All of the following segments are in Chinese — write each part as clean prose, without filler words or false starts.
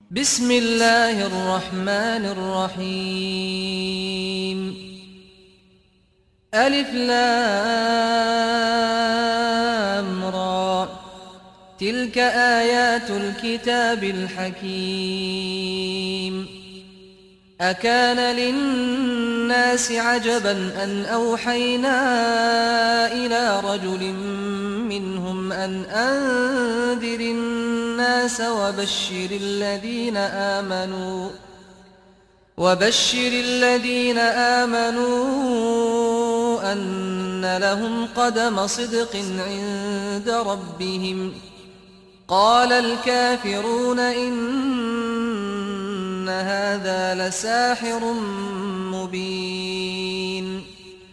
بسم الله الرحمن الرحيم ألف لام را تلك آيات الكتاب الحكيم أكان للناس عجبا أن أوحينا إلى رجل منهم أن أنذر الناس وبشر الذين آمنوا أن لهم قدم صدق عند ربهم قال الكافرون إن هذا لساحر مبين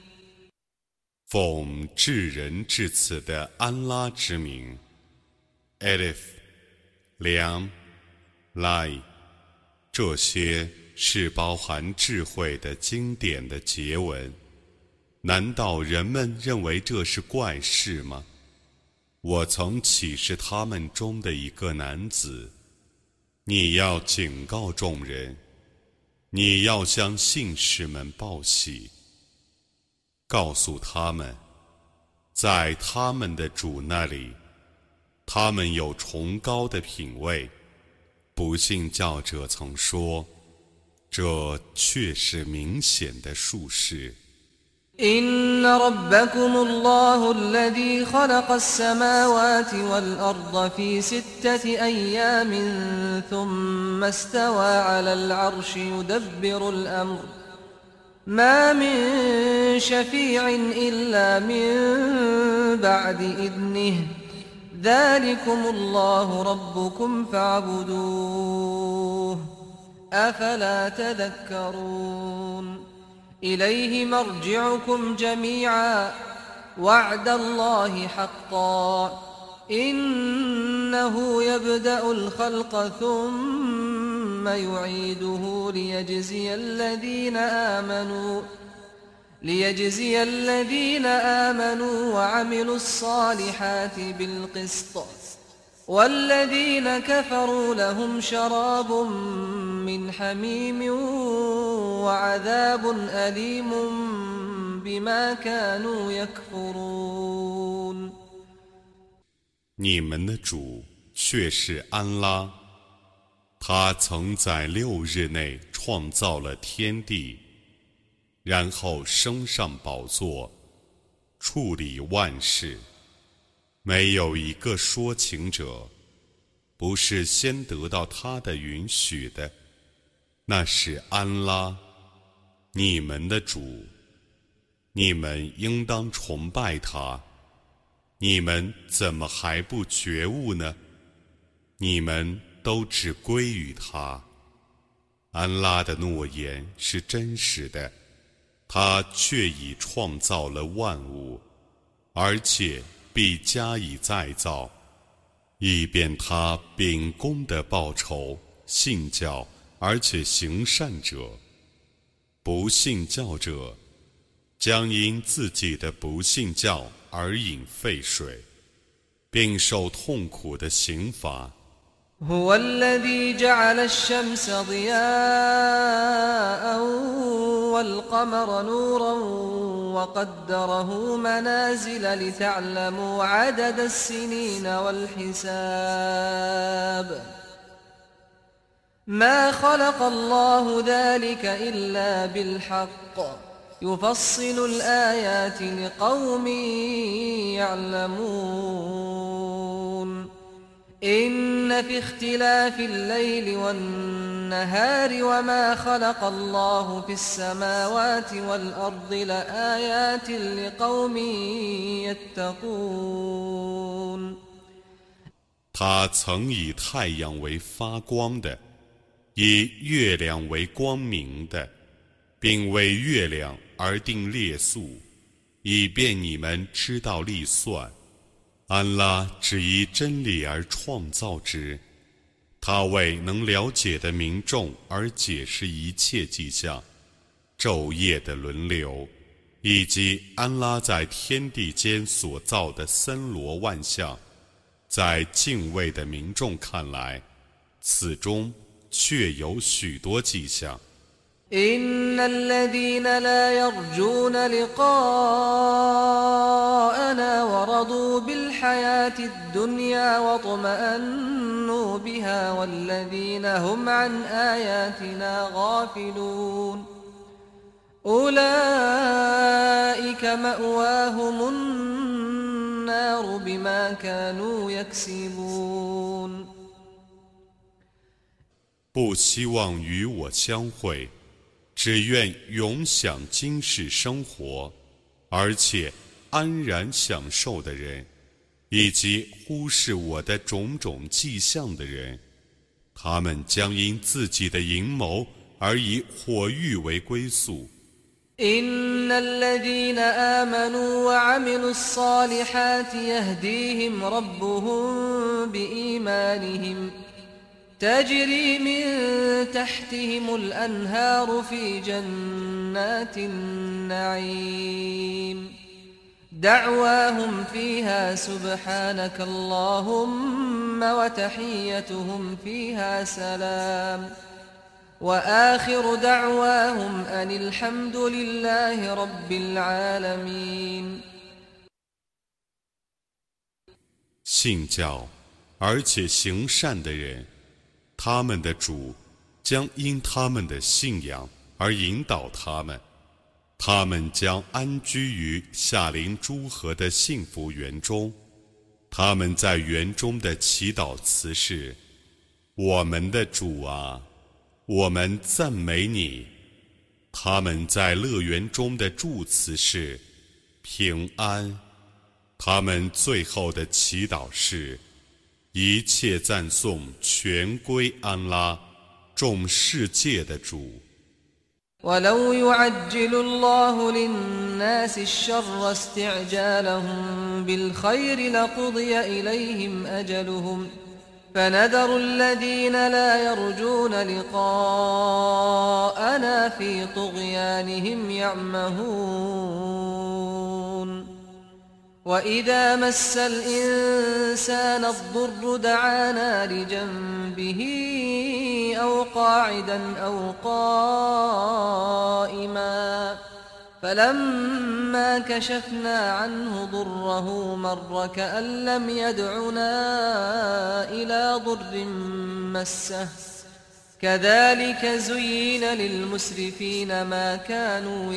奉至仁至此的安拉之名 Alif Lam Lai 这些是包含智慧的经典的结文。难道人们认为这是怪事吗？我曾启示他们中的一个男子，你要警告众人，你要向信士们报喜，告诉他们，在他们的主那里，他们有崇高的品位。不信教者曾说，这却是明显的术士。 إن ربكم الله الذي خلق السماوات والأرض في 6 أيام ثم استوى على العرش يدبر الأمر ما من شفيع إلا من بعد إذنه ذلكم الله ربكم فاعبدوه أفلا تذكرون إليه مرجعكم جميعا وعد الله حقا إنه يبدأ الخلق ثم يعيده ليجزي الذين آمنوا وعملوا الصالحات بالقسط والذين كفروا لهم شراب من حميم وعذاب أليم بما كانوا يكفرون 你们的主却是安拉，他曾在6日内创造了天地，然后升上宝座，处理万事。没有一个说情者不是先得到他的允许的，那是安拉，你们的主，你们应当崇拜他。你们怎么还不觉悟呢？你们都只归于他。安拉的诺言是真实的，他却已创造了万物，而且必加以再造，以便他秉公的报酬信教而且行善者。不信教者将因自己的不信教而饮沸水，并受痛苦的刑罚。 هو الذي جعل الشمس ضياء والقمر نورا وقدره منازل لتعلموا عدد السنين والحساب ما خلق الله ذلك إلا بالحق يفصل الآيات لقوم يعلمون إن في اختلاف الليل والنهار وما خلق الله في السماوات والأرض لآيات لقوم يتقون 他曾以太阳为发光的，以月亮为光明的，并为月亮而定列数，以便你们知道历算。安拉只以真理而创造之，他为能了解的民众而解释一切迹象，昼夜的轮流，以及安拉在天地间所造的森罗万象，在敬畏的民众看来，此中确有许多迹象。 إن الذين لا يرجون لقاءنا ورضوا بالحياة الدنيا واطمأنوا بها والذين هم عن آياتنا غافلون أولئك مأواهم النار بما كانوا يكسبون 不希望与我相会，只愿永享今世生活，而且安然享受的人，以及忽视我的种种迹象的人，他们将因自己的阴谋而以火狱为归宿。 إن الذين آمنوا وعملوا الصالحات يهديهم ربهم بإيمانهم تجري من تحتهم الأنهار في جنات النعيم دعواهم فيها سبحانك اللهم وتحيتهم فيها سلام وآخر دعواهم أن الحمد لله رب العالمين 信教而且行善的人，他们的主将因他们的信仰而引导他们，他们将安居于夏临诸河的幸福园中。他们在园中的祈祷词是：我们的主啊，我们赞美你。他们在乐园中的祝词是平安。他们最后的祈祷是：一切赞颂全归安拉，众世界的主。 ولو يعجل الله للناس الشر استعجالهم بالخير لقضي إليهم أجلهم فنذر الذين لا يرجون لقاءنا في طغيانهم يعمهون وإذا مس الإنسان الضر دعانا لجنبه أو قاعدا أو قائما فلما كشفنا عنه ضره مر كأن لم يدعنا إلى ضر مسه كذلك زين للمسرفين ما كانوا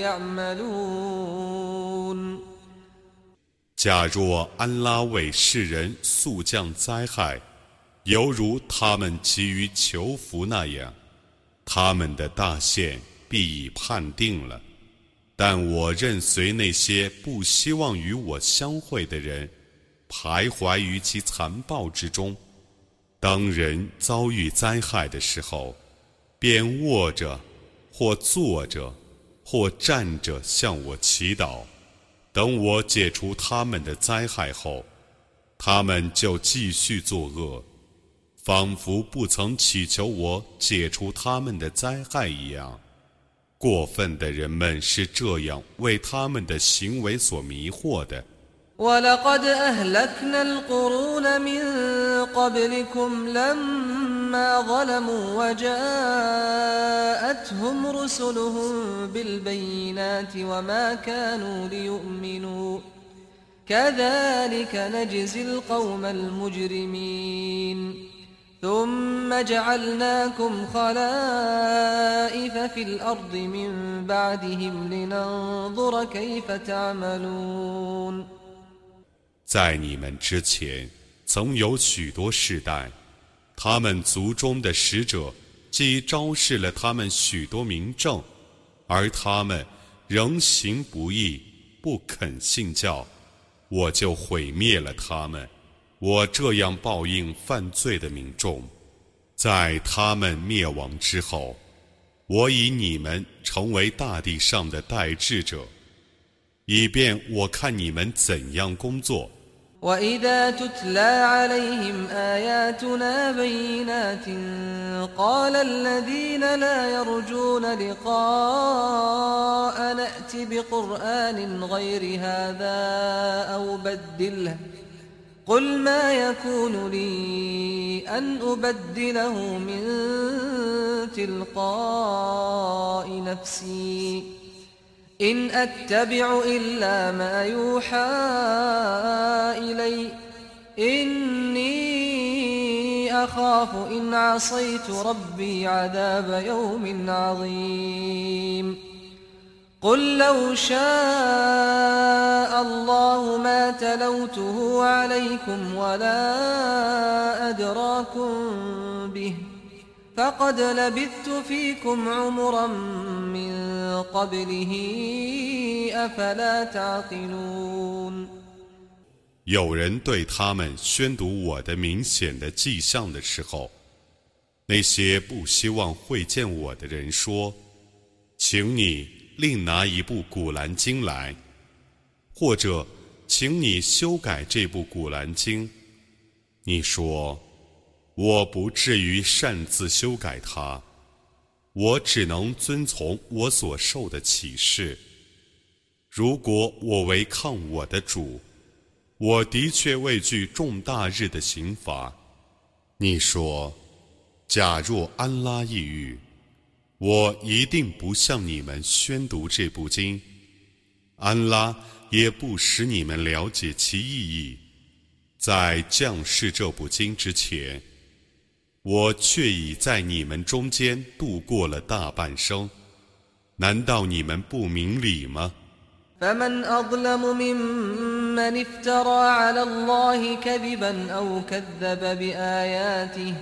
يعملون 假若安拉为世人速降灾害，犹如他们急于求福那样，他们的大限必已判定了。但我任随那些不希望与我相会的人徘徊于其残暴之中。当人遭遇灾害的时候，便卧着，或坐着，或站着向我祈祷。等我解除他们的灾害后，他们就继续作恶，仿佛不曾祈求我解除他们的灾害一样。过分的人们是这样为他们的行为所迷惑的。 ولقد أهلكنا القرون من قبلكم لما ظلموا وجاءتهم رسلهم بالبينات وما كانوا ليؤمنوا كذلك نجزي القوم المجرمين ثم جعلناكم خلائف في الأرض من بعدهم لننظر كيف تعملون 在你们之前，曾有许多世代，他们族中的使者既昭示了他们许多明证，而他们仍行不义，不肯信教，我就毁灭了他们。我这样报应犯罪的民众，在他们灭亡之后，我以你们成为大地上的代治者，以便我看你们怎样工作。 وإذا تتلى عليهم آياتنا بينات قال الذين لا يرجون لقاء نأت بقرآن غير هذا أو بدله قل ما يكون لي أن أبدله من تلقاء نفسي إن أتبع إلا ما يوحى إلي إني أخاف إن عصيت ربي عذاب يوم عظيم قل لو شاء الله ما تلوته عليكم ولا أدراكم به فقد لبثت فيكم عمرا من قبله أفلا تعقلون 有人对他们宣读我的明显的迹象的时候，那些不希望会见我的人说：“请你另拿一部古兰经来，或者请你修改这部古兰经。”你说：“我不至于擅自修改它，我只能遵从我所受的启示。如果我违抗我的主，我的确畏惧重大日的刑罚。”你说：“假若安拉抑郁，我一定不向你们宣读这部经，安拉也不使你们了解其意义。在降世这部经之前，我却已在你们中间度过了大半生，难道你们不明理吗 فمن أظلم ممن افترى على الله كذبا أو كذب بآياته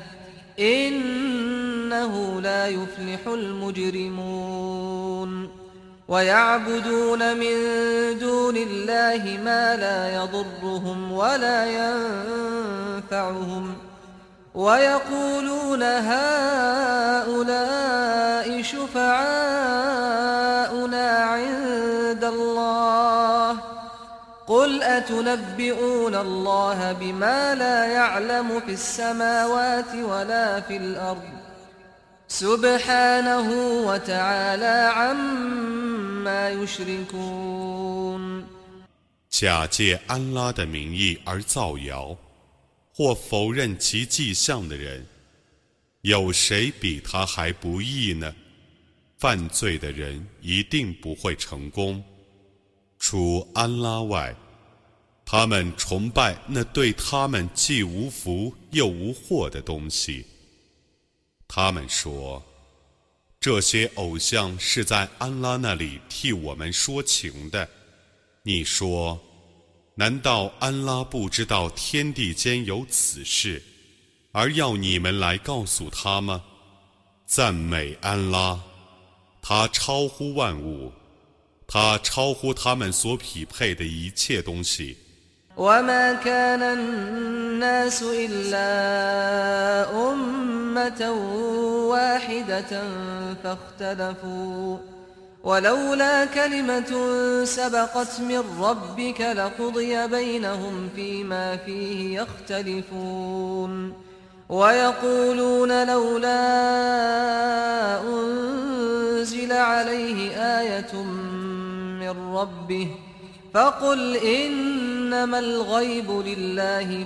إنه لا يفلح المجرمون ويعبدون من دون الله ما لا يضرهم ولا ينفعهم ويقولون هؤلاء شفعاؤنا عند الله قل أتنبئون الله بما لا يعلم في السماوات ولا في الأرض سبحانه وتعالى عما يشركون 假借安拉的名义而造谣或否认其迹象的人，有谁比他还不义呢？犯罪的人一定不会成功。除安拉外，他们崇拜那对他们既无福又无祸的东西。他们说，这些偶像是在安拉那里替我们说情的。你说，难道安拉不知道天地间有此事，而要你们来告诉他吗？赞美安拉，他超乎万物，他超乎他们所匹配的一切东西。 وما كان الناس إلا أمة واحدة فاختلفوا ولولا كلمة سبقت من ربك لقضي بينهم فيما فيه يختلفون ويقولون لولا أنزل عليه آية من ربه فقل إنما الغيب لله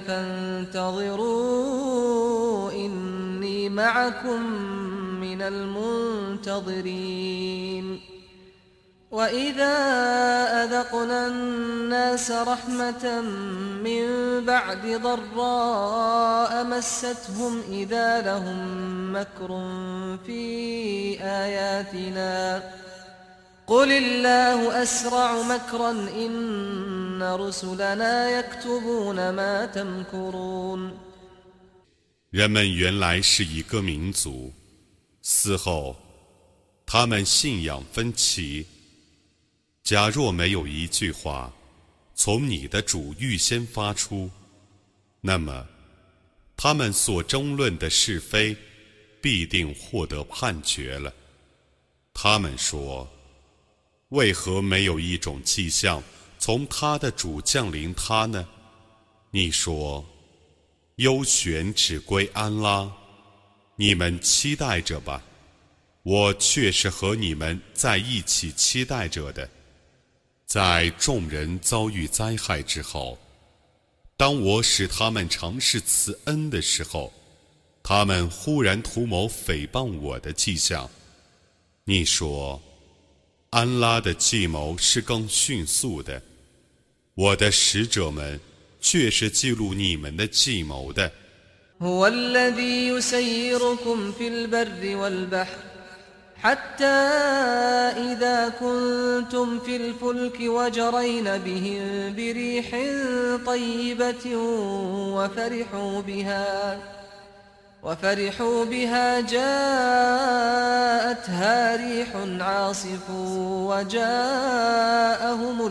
فانتظروا إني معكم من المنتظرين وإذا أذقنا الناس رحمة من بعد ضراء مستهم إذا لهم مكر في آياتنا قل الله أسرع مكرا إن رسلنا يكتبون ما تمكرون 人们原来是一个民族，死后他们信仰分歧。假若没有一句话从你的主预先发出，那么他们所争论的是非必定获得判决了。他们说，为何没有一种迹象从他的主降临他呢？你说，优选只归安拉，你们期待着吧，我却是和你们在一起期待着的。在众人遭遇灾害之后，当我使他们尝试慈恩的时候， 他们忽然图谋诽谤我的迹象。你说，安拉的计谋是更迅速的，我的使者们却是记录你们的计谋的。 هو الذي يسيركم في البر والبحر حتى إذا كنتم في الفلك وجرين بهم بريح طيبة وفرحوا بها جاءتها ريح عاصف وجاءهم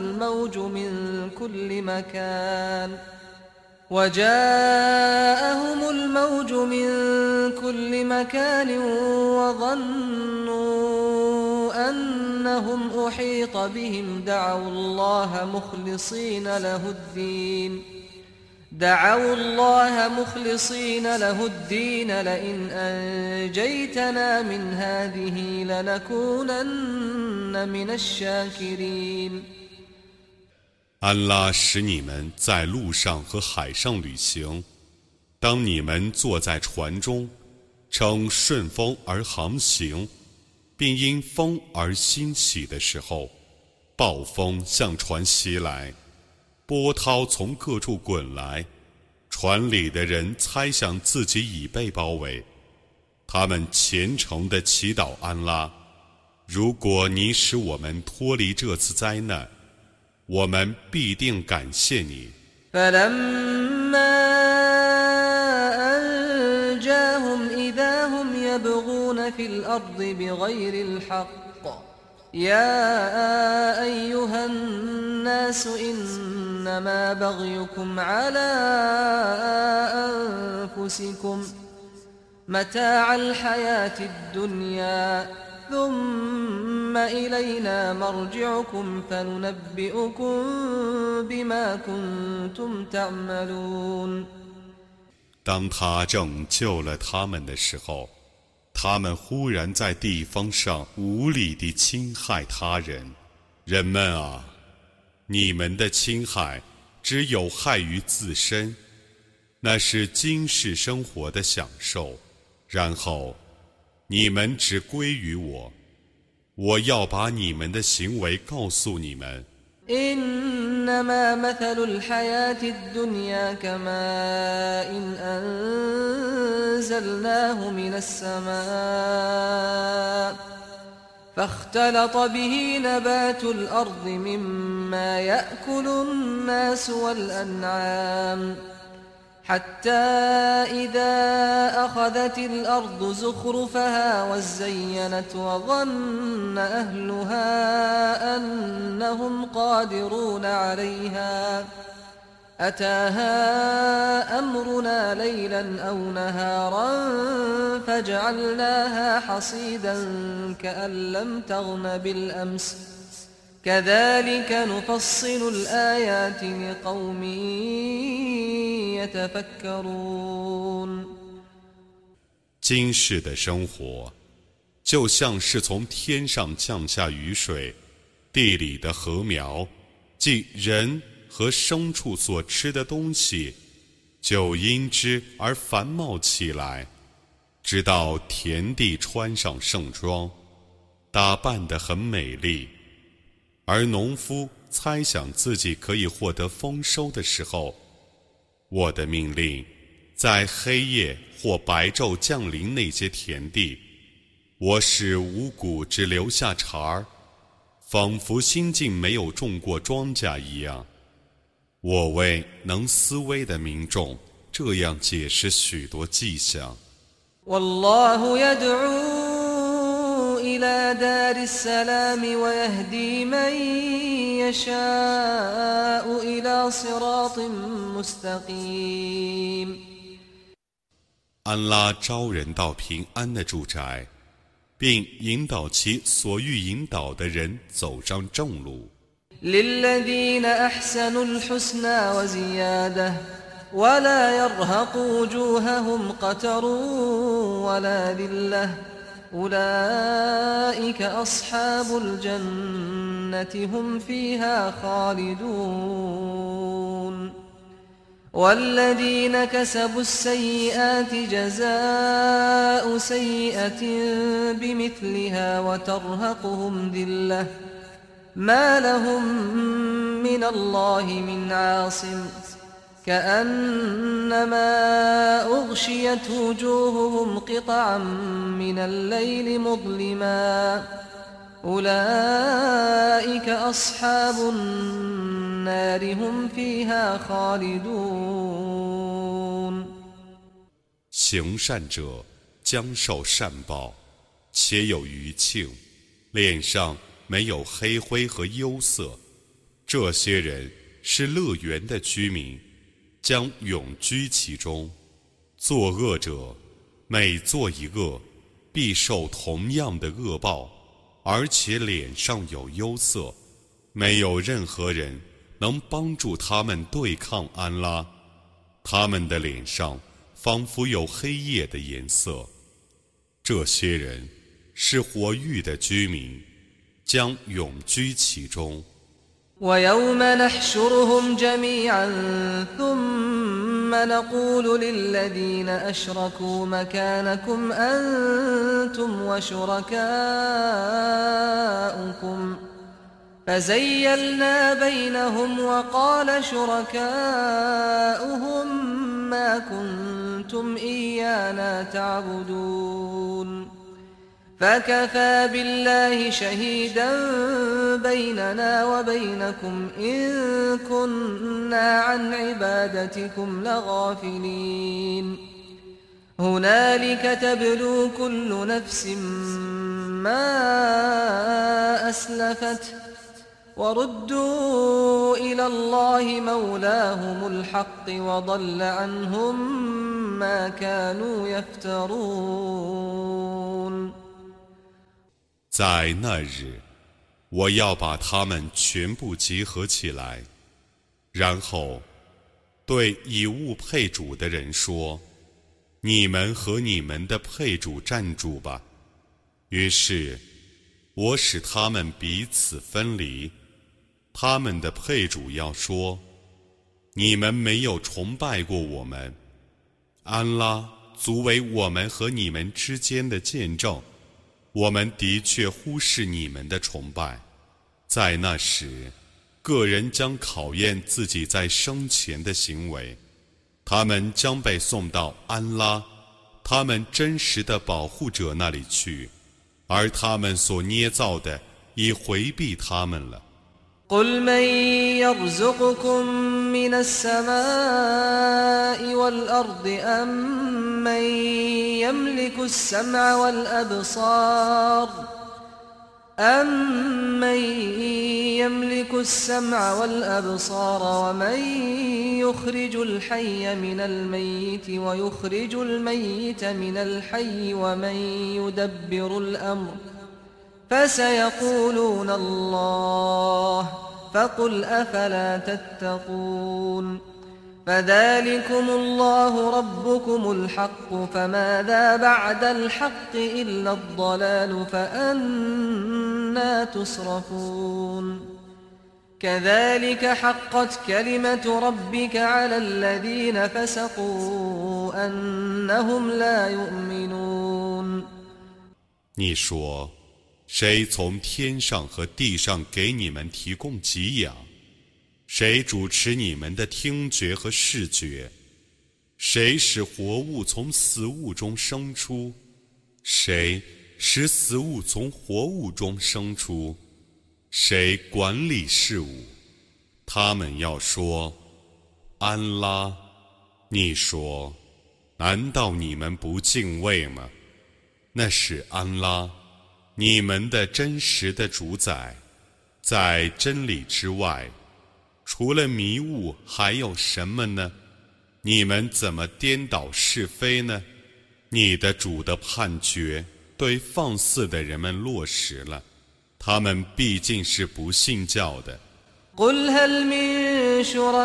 الموج من كل مكان وظنوا أنهم أحيط بهم دعوا الله مخلصين له الدين لئن أنجيتنا من هذه لنكونن من الشاكرين。 安拉使你们在路上和海上旅行，当你们坐在船中，乘顺风而航行，并因风而欣喜的时候，暴风向船袭来，波涛从各处滚来，船里的人猜想自己已被包围，他们虔诚地祈祷安拉，如果你使我们脱离这次灾难，我们必定感谢你。 فلما أنجاهم إذا هم يبغون في الأرض بغير الحق يا أيها الناس إنما بغيكم على أنفسكم متاع الحياة الدنيا ثم إلينا مرجعكم فننبئكم بما كنتم تعملون。 当他拯救了他们的时候，他们忽然在地方上无理地侵害他人。人们啊，你们的侵害只有害于自身，那是今世生活的享受，然后你们只归于我，我要把你们的行为告诉你们。 إنما مثل الحياة الدنيا كماء أنزلناه من السماء فاختلط به نبات الأرض مما يأكل الناس والأنعام حتى إذا أخذت الأرض زخرفها وزينت وظن أهلها أنهم قادرون عليها أتاها أمرنا ليلا أو نهارا فجعلناها حصيدا كأن لم تغن بالأمس كذلك نفصل الآيات لقوم يتفكرون。 今世的生活就像是从天上降下雨水，地里的禾苗，即人和牲畜所吃的东西，就因之而繁茂起来，直到田地穿上盛装，打扮得很美丽。而农夫猜想自己可以获得丰收的时候，我的命令在黑夜或白昼降临那些田地，我使五谷只留下茬儿，仿佛新近没有种过庄稼一样。我为能思维的民众这样解释许多迹象。 والله يدعو إلى دار السلام ويهدي من يشاء إلى صراط مستقيم。 安拉招人到平安的住宅，并引导其所欲引导的人走上正路。 للذين أحسنوا الحسنى وزيادة ولا يرهق وجوههم قتر ولا ذلة أولئك أصحاب الجنة هم فيها خالدون والذين كسبوا السيئات جزاء سيئة بمثلها وترهقهم ذلة ما لهم من الله من عاصم كأنما أغشيت وجوههم قطعا من الليل مظلما أولئك أصحاب النار هم فيها خالدون 行善者将受善报，且有余庆，脸上没有黑灰和忧色。这些人是乐园的居民，将永居其中。作恶者每做一恶，必受同样的恶报，而且脸上有忧色。没有任何人能帮助他们对抗安拉，他们的脸上仿佛有黑夜的颜色。这些人是活域的居民，将永居其中。 ويوم نحشرهم جميعا ثم نقول للذين أشركوا مكانكم أنتم وشركاؤكم فزيلنا بينهم وقال شركاؤهم ما كنتم إيانا تعبدون فكفى بالله شهيدا بيننا وبينكم إن كنا عن عبادتكم لغافلين هنالك تبلو كل نفس ما أسلفت وردوا إلى الله مولاهم الحق وضل عنهم ما كانوا يفترون 在那日，我要把他们全部集合起来，然后对以物配主的人说：“你们和你们的配主站住吧。”于是，我使他们彼此分离。他们的配主要说：“你们没有崇拜过我们，安拉足为我们和你们之间的见证。我们的确忽视你们的崇拜。”在那时，个人将考验自己在生前的行为，他们将被送到安拉，他们真实的保护者那里去，而他们所捏造的已回避他们了。 قل من يرزقكم من السماء والأرض أمن يملك السمع والأبصار ومن يخرج الحي من الميت ويخرج الميت من الحي ومن يدبر الأمر فسيقولون الله فقل أفلا تتقون فذلكم الله ربكم الحق فماذا بعد الحق إلا الضلال فأنى تصرفون كذلك حقت كلمة ربك على الذين فسقوا أنهم لا يؤمنون 你说，谁从天上和地上给你们提供给养？谁主持你们的听觉和视觉？谁使活物从死物中生出？谁使死物从活物中生出？谁管理事物？他们要说：“安拉。”你说：“难道你们不敬畏吗？”那是安拉，你们的真实的主宰。在真理之外，除了迷雾还有什么呢？你们怎么颠倒是非呢？你的主的判决对放肆的人们落实了，他们毕竟是不信教的。 قل هل من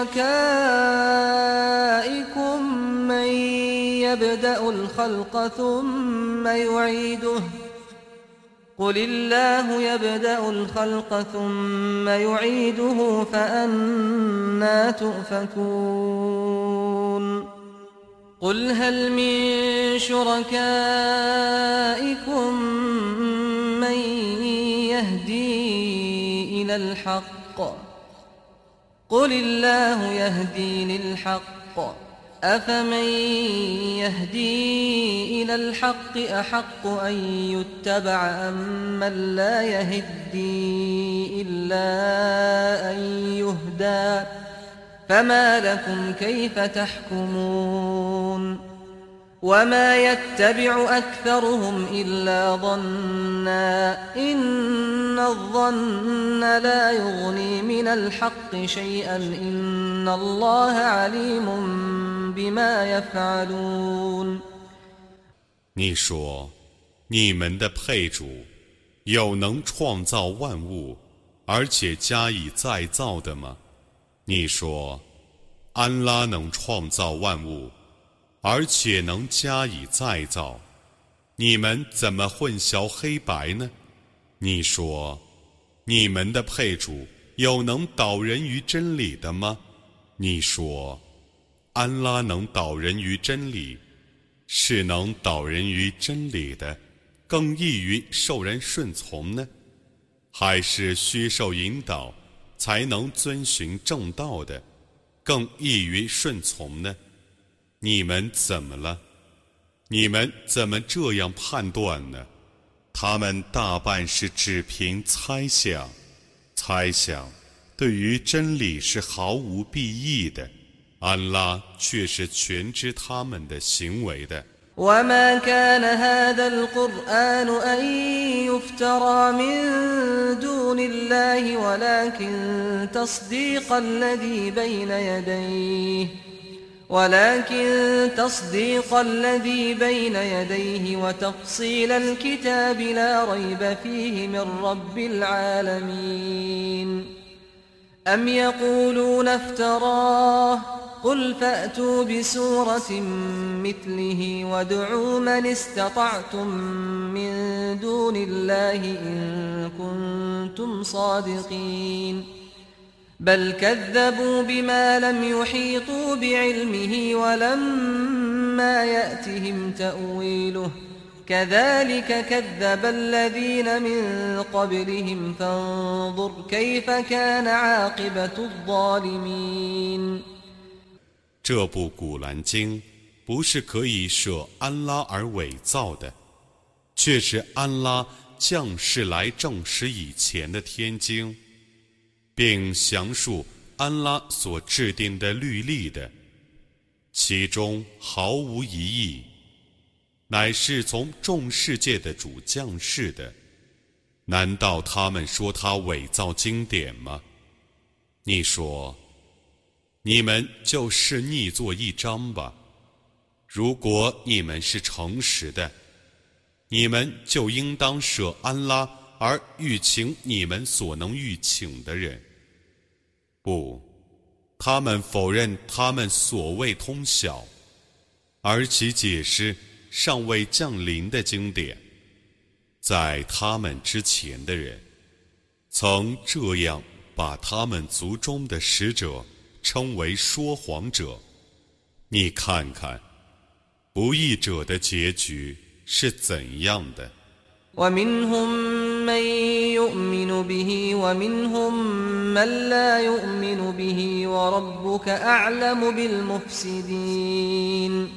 شركائكم من يبدأ الخلق ثم يعيده قل الله يبدأ الخلق ثم يعيده فأنى تؤفكون قل هل من شركائكم من يهدي إلى الحق قل الله يهدي للحق أفمن يهدي إلى الحق أحق أن يتبع أم من لا يهدي إلا أن يهدى فما لكم كيف تحكمون وما يتبع أكثرهم إلا ظنا إن الظن لا يغني من الحق شيئا إن الله عليم بما يفعلون 你说，你们的配主有能创造万物，而且加以再造的吗？你说，安拉能创造万物，而且能加以再造，你们怎么混淆黑白呢？你说，你们的配主有能导人于真理的吗？你说，安拉能导人于真理，是能导人于真理的，更易于受人顺从呢？还是需受引导才能遵循正道的，更易于顺从呢？你们怎么了？你们怎么这样判断呢？他们大半是只凭猜想，猜想对于真理是毫无裨益的，安拉却是全知他们的行为的。 وما كان هذا القرآن أن يفترى من دون الله ولكن تصديق الذي بين يديه وتفصيل الكتاب لا ريب فيه من رب العالمين أم يقولون افتراه قل فأتوا بسورة مثله وادعوا من استطعتم من دون الله إن كنتم صادقين بل كذبوا بما لم يحيطوا بعلمه ولما يأتهم تأويله كذلك كذب الذين من قبلهم فانظر كيف كان عاقبة الظالمين 这部古兰经不是可以舍安拉而伪造的，却是安拉降世来证实以前的天经，并详述安拉所制定的律例的，其中毫无疑义，乃是从众世界的主降世的。难道他们说他伪造经典吗？你说，你们就视逆作一章吧。如果你们是诚实的，你们就应当舍安拉而欲请你们所能欲请的人。不，他们否认他们所谓通晓，而其解释尚未降临的经典。在他们之前的人，曾这样把他们族中的使者称为说谎者。你看看，不义者的结局是怎样的。 ومنهم من يؤمن به ومنهم من لا يؤمن به وربك أعلم بالمفسدين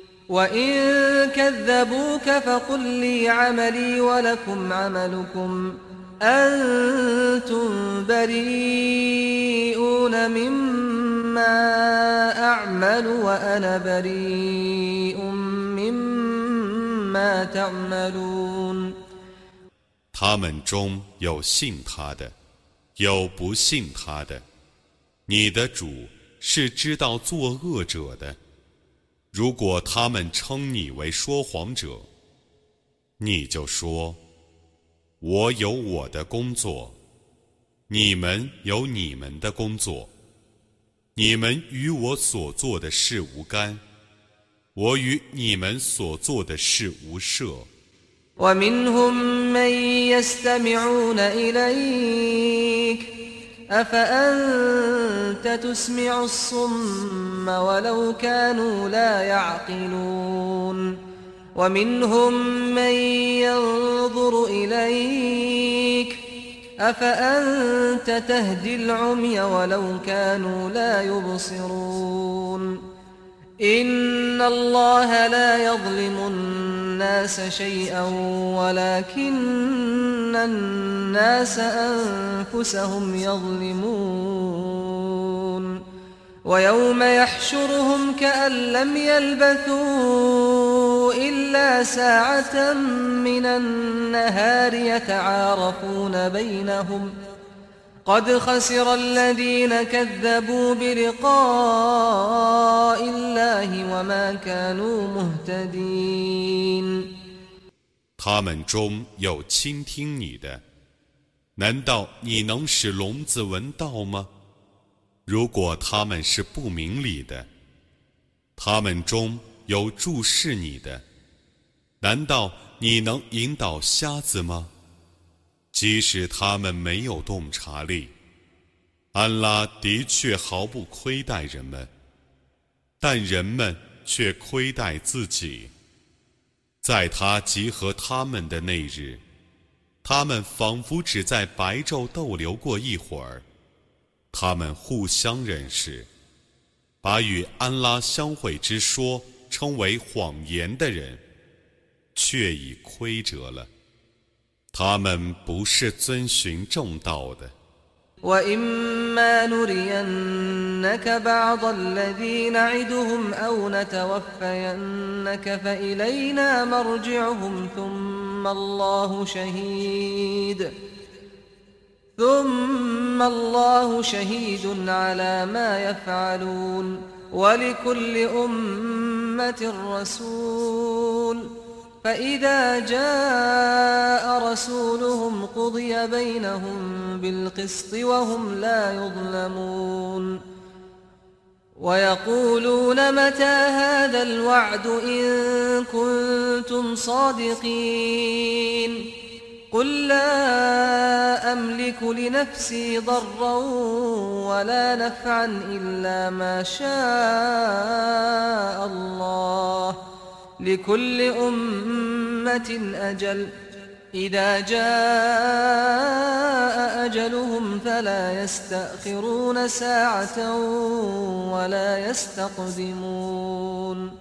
وإن كذبوك فقل لي عملي ولكم عملكم أنتم بريئون مما أعمل وأنا بريء مما تعملون 他们中有信他的，有不信他的。你的主是知道作恶者的。如果他们称你为说谎者，你就说：我有我的工作，你们有你们的工作，你们与我所做的事无干，我与你们所做的事无涉。 ومنهم من يستمعون إليك أفأنت تسمع الصم ولو كانوا لا يعقلون ومنهم من ينظر إليك أفأنت تهدي العمي ولو كانوا لا يبصرون إن الله لا يظلم الناس شيئا ولكن الناس أنفسهم يظلمون ويوم يحشرهم كأن لم يلبثوا إلا ساعة من النهار يتعارفون بينهم قد خسر الذين كذبوا بلقاء الله وما كانوا مهتدين 他们中有倾听你的，难道你能使聋子闻道吗？如果他们是不明理的，他们中有注视你的，难道你能引导瞎子吗？即使他们没有洞察力，安拉的确毫不亏待人们，但人们却亏待自己。在他集合他们的那日，他们仿佛只在白昼逗留过一会儿。他们互相认识，把与安拉相会之说称为谎言的人，却已亏折了。他们不是遵循正道的。 وإما نرينك بعض الذي نعدهم أو نتوفينك فإلينا مرجعهم ثم الله شهيد على ما يفعلون ولكل أمة رسول فإذا جاء رسولهم قضي بينهم بالقسط وهم لا يظلمون ويقولون متى هذا الوعد إن كنتم صادقين قل لا أملك لنفسي ضرا ولا نفعا إلا ما شاء الله لكل أمة أجل إذا جاء أجلهم فلا يستأخرون ساعة ولا يستقدمون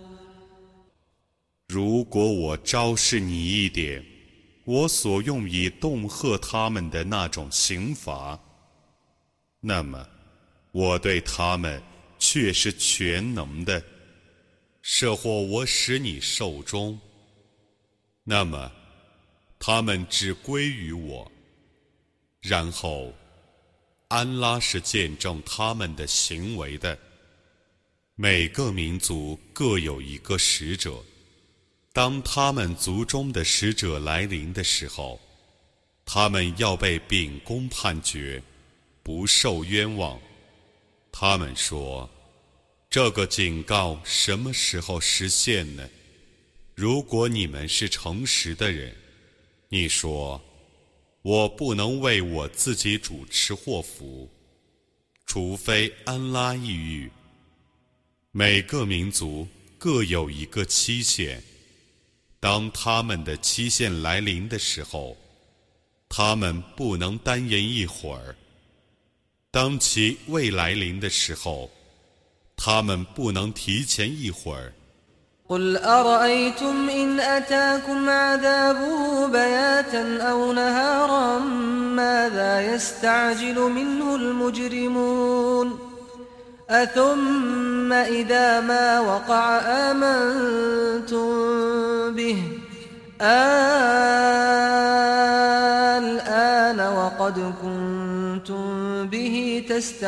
如果我昭示你一点，我所用以恫吓他们的那种刑罚，那么我对他们却是全能的。设或我使你寿终，那么他们只归于我。然后安拉是见证他们的行为的。每个民族各有一个使者，当他们族中的使者来临的时候，他们要被秉公判决，不受冤枉。他们说，这个警告什么时候实现呢？如果你们是诚实的人，你说，我不能为我自己主持祸福，除非安拉抑郁。每个民族各有一个期限，当他们的期限来临的时候，他们不能单言一会儿；当其未来临的时候，他们不能提前一会儿。 قل أرأيتم إن أتاكم عذابه بياتا أو نهارا ماذا يستعجل منه المجرمون أثم إذا ما وقع آمنتم به الآن وقد كنتم به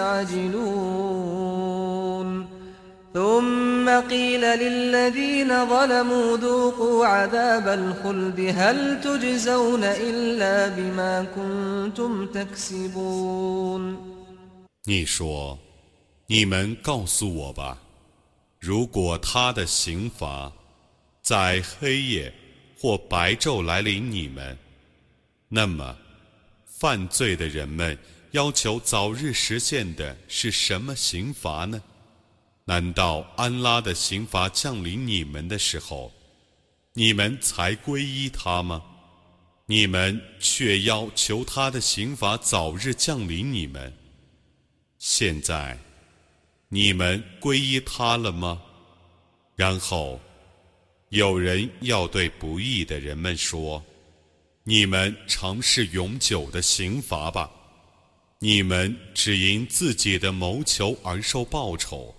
تستعجلون ثم قيل للذين ظلموا ذوقوا عذاب الخلد هل تجزون إلا بما كنتم تكسبون 你说，你们告诉我吧，如果他的刑罚在黑夜或白昼来临你们，那么犯罪的人们要求早日实现的是什么刑罚呢？难道安拉的刑罚降临你们的时候，你们才皈依他吗？你们却要求他的刑罚早日降临你们。现在，你们皈依他了吗？然后，有人要对不义的人们说：你们尝试永久的刑罚吧，你们只因自己的谋求而受报酬。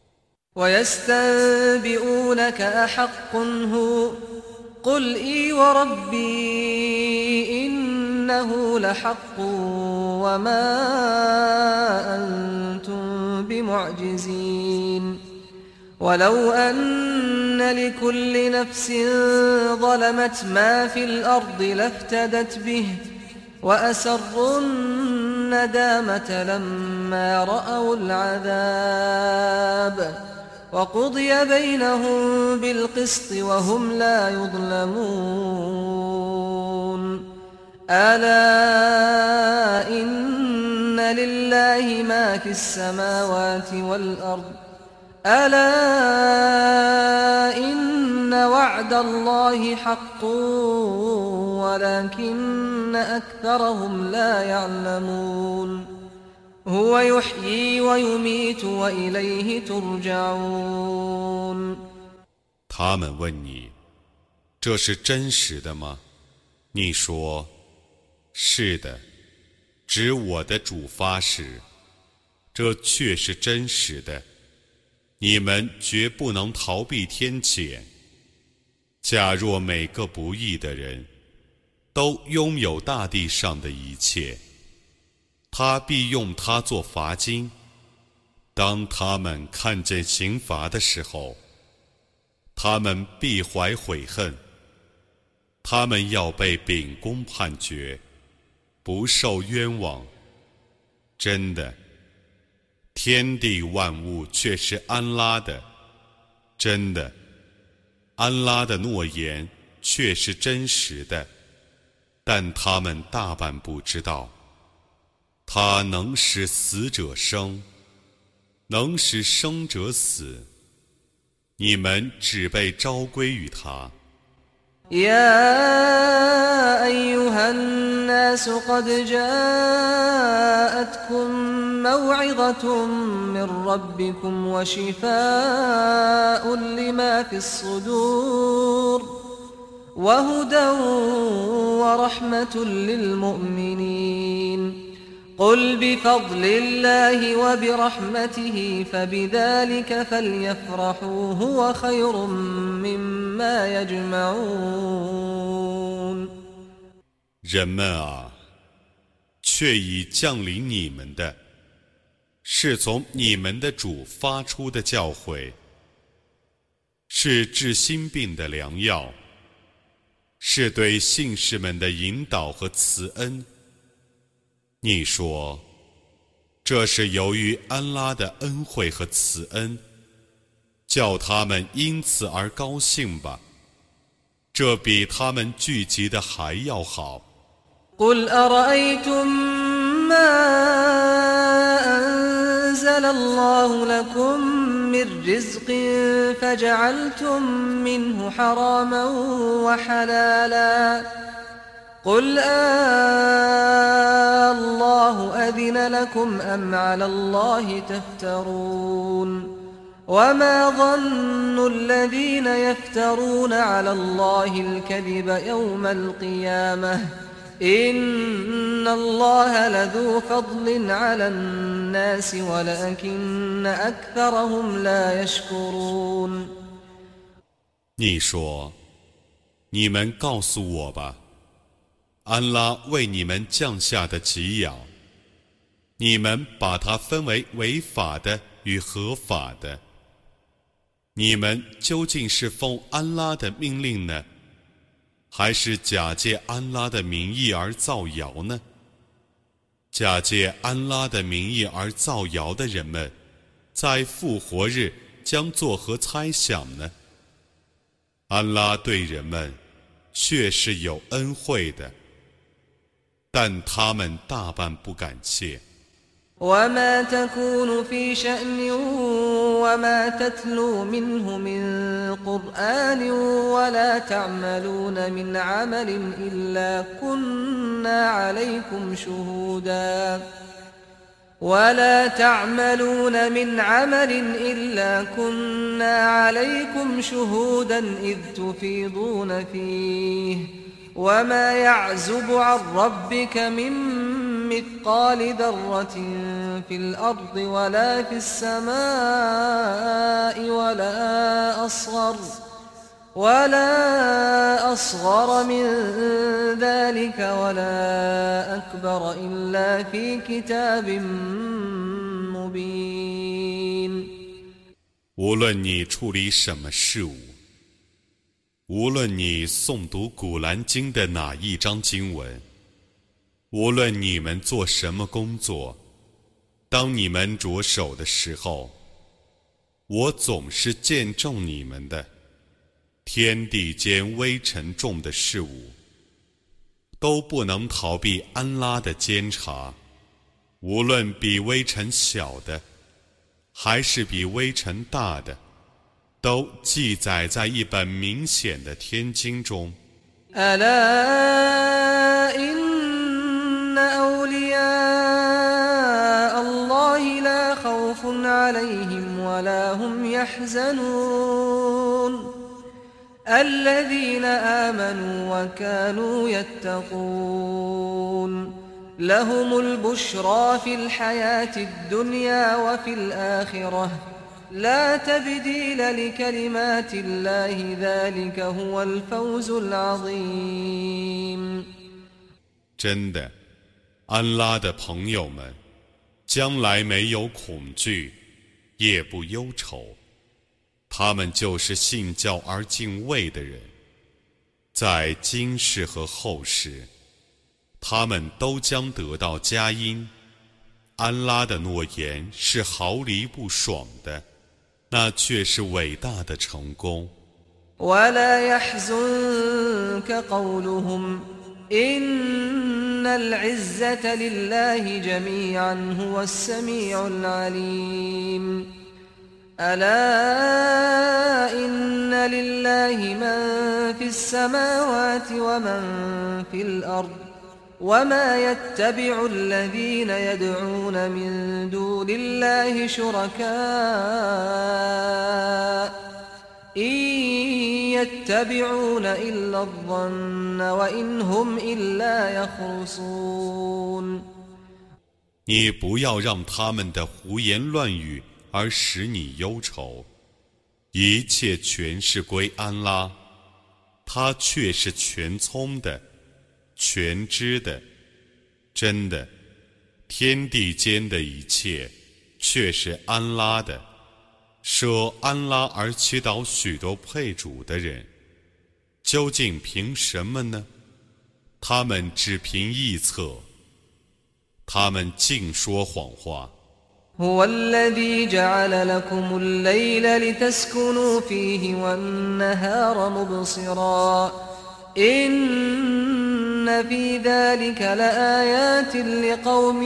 ويستنبئونك أحق هو قل إي وربي إنه لحق وما أنتم بمعجزين ولو أن لكل نفس ظلمت ما في الأرض لافتدت به وأسروا الندامة لما رأوا العذاب وقضي بينهم بالقسط وهم لا يظلمون ألا إن لله ما في السماوات والأرض ألا إن وعد الله حق ولكن أكثرهم لا يعلمون هو يحيي ويميت وإليه ترجعون 他们问你，这是真实的吗？你说，是的，指我的主发誓，这确是真实的。你们绝不能逃避天谴。假若每个不义的人都拥有大地上的一切，他必用它做罚金。当他们看见刑罚的时候，他们必怀悔恨。他们要被秉公判决，不受冤枉。真的，天地万物却是安拉的。真的，安拉的诺言却是真实的，但他们大半不知道。他能使死者生，能使生者死，你们只被召归于他。 يا أيها الناس قد جاءتكم موعظة من ربكم وشفاء لما في الصدور وهدى ورحمة للمؤمنين قل بفضل الله وبرحمته فبذلك فليفرحوا هو خير مما يجمعون 人们啊，却已降临你们的，是从你们的主发出的教诲，是治心病的良药，是对信士们的引导和慈恩。你说，这是由于安拉的恩惠和慈恩，叫他们因此而高兴吧，这比他们聚集的还要好。 قل أرأيتم ما أنزل الله لكم من رزق فجعلتم منه حراما وحلالا قل الله أذن لكم أم على الله تفترون وما ظن الذين يفترون على الله الكذب يوم القيامة إن الله لذو فضل على الناس ولكن أكثرهم لا يشكرون 你说，你们告诉我吧，安拉为你们降下的给养，你们把它分为违法的与合法的，你们究竟是奉安拉的命令呢，还是假借安拉的名义而造谣呢？假借安拉的名义而造谣的人们，在复活日将作何猜想呢？安拉对人们却是有恩惠的，但他们大半不感谢。 وما تكون في شأن وما تتلو منه من قرآن ولا تعملون من عمل إلا كنا عليكم شهودا إذ تفيضون فيه وما يعزب عن ربك من مثقال ذرة في الأرض ولا في السماء ولا أصغر من ذلك ولا أكبر إلا في كتاب مبين。 无论你处理什么事物，无论你诵读古兰经的哪一章经文，无论你们做什么工作，当你们着手的时候，我总是见证你们的。天地间微尘重的事物，都不能逃避安拉的监察，无论比微尘小的，还是比微尘大的，都记载在一本明显的天经中。 ألا إن أولياء الله لا خوف عليهم ولا هم يحزنون الذين آمنوا وكانوا يتقون لهم البشرى في الحياة الدنيا وفي الآخرة لا تبديل لكلمات الله ذلك هو الفوز العظيم。 真的，安拉的朋友们，将来没有恐惧，也不忧愁，他们就是信教而敬畏的人，在今世和后世，他们都将得到佳音。安拉的诺言是毫厘不爽的，那却是伟大的成功。 ولا يحزنك قولهم إن العزة لله جميعا هو السميع العليم ألا إن لله من في السماوات ومن في الأرض وما يتبع الذين يدعون من دون الله شركاء إن يتبعون إلا الظن وإن هم إلا يخرصون。 你不要让他们的胡言乱语而使你忧愁，一切全是归安拉，他却是全聪的，全知的。真的，天地间的一切却是安拉的。舍安拉而祈祷许多配主的人，究竟凭什么呢？他们只凭臆测，他们尽说谎话。 هو الذي جعل لكم الليل لتسكنوا فيه والنهار مبصرا إن في ذلك لآيات لقوم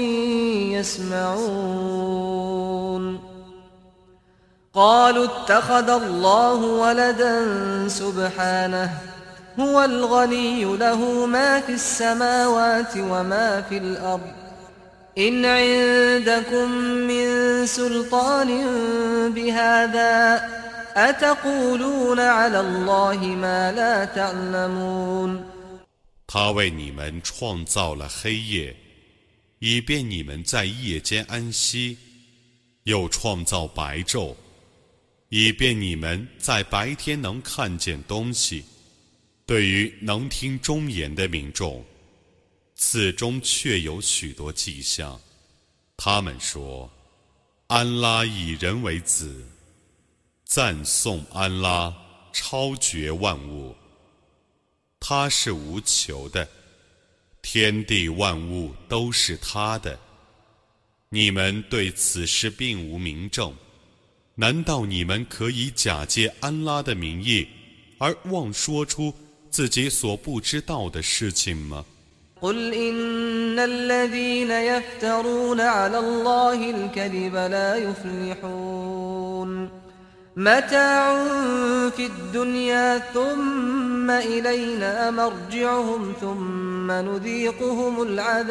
يسمعون قالوا اتخذ الله ولدا سبحانه هو الغني له ما في السماوات وما في الأرض إن عندكم من سلطان بهذا أتقولون على الله ما لا تعلمون。 他为你们创造了黑夜，以便你们在夜间安息；又创造白昼，以便你们在白天能看见东西。对于能听忠言的民众，此中确有许多迹象。他们说，安拉以人为子，赞颂安拉超绝万物，他是无求的，天地万物都是他的。你们对此事并无明证，难道你们可以假借安拉的名义而妄说出自己所不知道的事情吗？ قل إن الذين يفترون على الله الكذب لا يفلحون متاع في الدنيا ثم إلينا مرجعهم ثم نذيقهم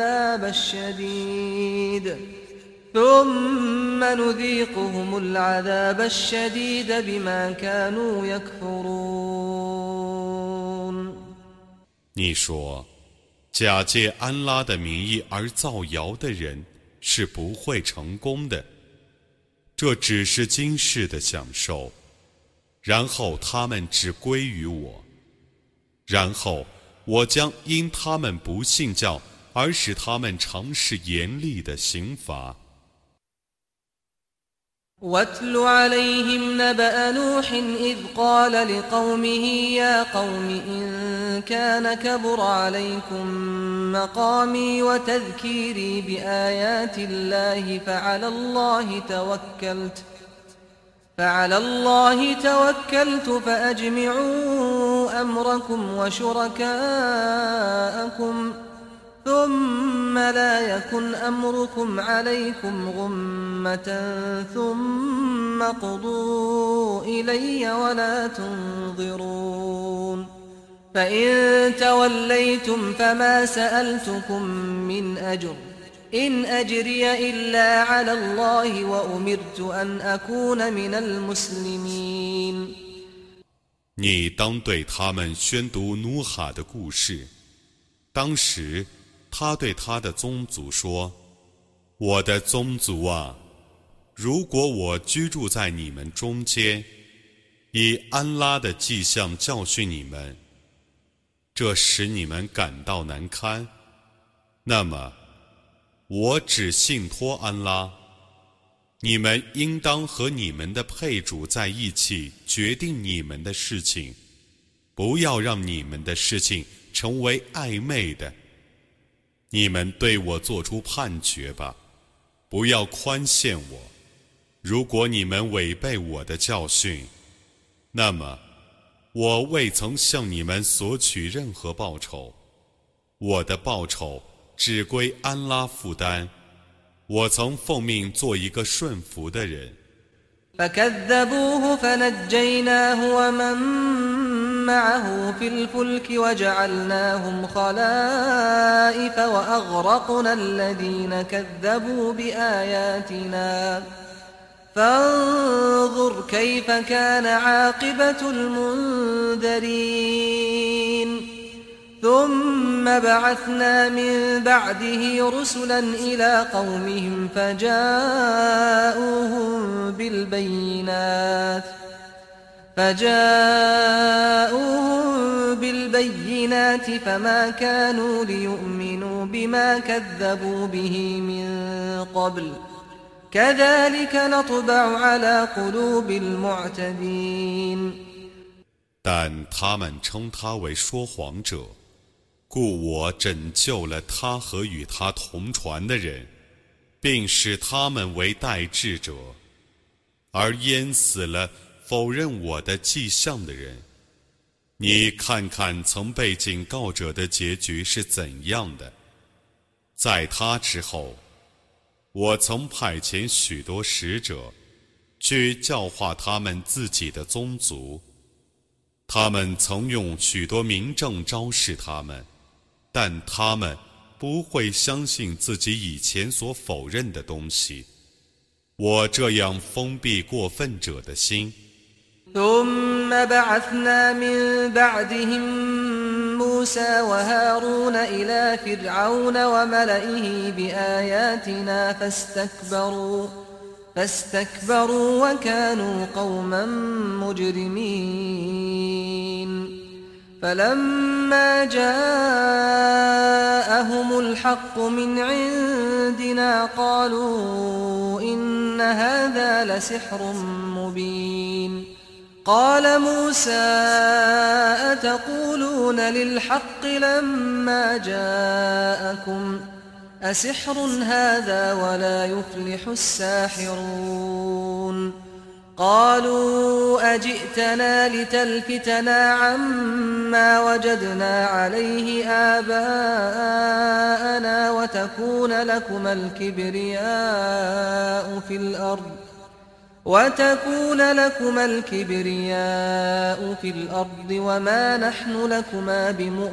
العذاب الشديد بما كانوا يكفرون 你说，假借安拉的名义而造谣的人是不会成功的，这只是今世的享受，然后他们只归于我，然后我将因他们不信教而使他们尝试严厉的刑罚。 واتل عليهم نبأ نوح إذ قال لقومه يا قوم إن كان كبر عليكم مقامي وتذكيري بآيات الله فعلى الله توكلت فأجمعوا أمركم وشركاءكم ثم لا يكن أمركم عليكم غمة ثم قضوا إلي ولا تنظرون فإن توليتم فما سألتكم من أجر إن أجري إلا على الله وأمرت أن أكون من المسلمين 你当对他们宣读努哈的故事，当时他对他的宗族说：“我的宗族啊，如果我居住在你们中间，以安拉的迹象教训你们，这使你们感到难堪，那么我只信托安拉。你们应当和你们的配主在一起决定你们的事情，不要让你们的事情成为暧昧的。你们对我做出判决吧，不要宽限我。如果你们违背我的教训，那么我未曾向你们索取任何报酬，我的报酬只归安拉负担。我曾奉命做一个顺服的人。 فكذبوه فنجيناه ومن معه في الفلك وجعلناهم خلائف وأغرقنا الذين كذبوا بآياتنا فانظر كيف كان عاقبة المنذرين ثم بعثنا من بعده رسلا إلى قومهم فجاءوهم بالبينات فما كانوا ليؤمنوا بما كذبوا به من قبل كذلك نطبع على قلوب المعتدين 但他们称他为说谎者，故我拯救了他和与他同船的人，并使他们为代志者，而淹死了否认我的迹象的人。你看看曾被警告者的结局是怎样的。在他之后，我曾派遣许多使者去教化他们自己的宗族，他们曾用许多明证昭示他们，但他们不会相信自己以前所否认的东西。我这样封闭过分者的心。 ثم بعثنا من بعدهم موسى وهارون إلى فرعون وملئه بآياتنا فاستكبروا وكانوا قوما مجرمين فلما جاءهم الحق من عندنا قالوا إن هذا لسحر مبين قال موسى أتقولون للحق لما جاءكم أسحر هذا ولا يفلح الساحرون قالوا أجئتنا لتلفتنا عما وجدنا عليه آباءنا وتكون لكما الكبرياء في الأرض وما نحن لكما